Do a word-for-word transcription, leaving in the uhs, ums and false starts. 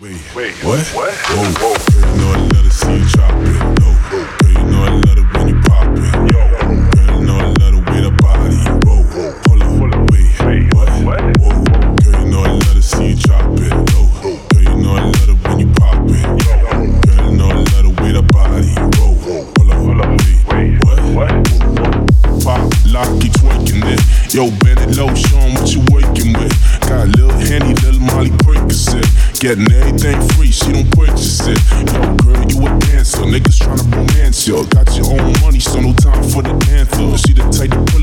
Wait, wait, what? What? Whoa, whoa. Girl, you know I love to see you drop it. Low. Girl, you know I love it when you pop it. Yo. Girl, you know I love the way the body. Whoa, pull up. Wait, wait, what? What? Whoa. Girl, you know I love to see you drop it. Low. Girl, you know I love it when you pop it. Yo. Girl, you know I love the way the body. Whoa, pull up. Wait, what? What? Pop, lock, keep twerking it. Yo, bend it low, show 'em what you working with. Got a little Henny, little Molly Percocet. Getting everything free, she don't purchase it. Yo, girl, you a dancer, niggas tryna romance you. Got your own money, so no time for the anthem. She the type to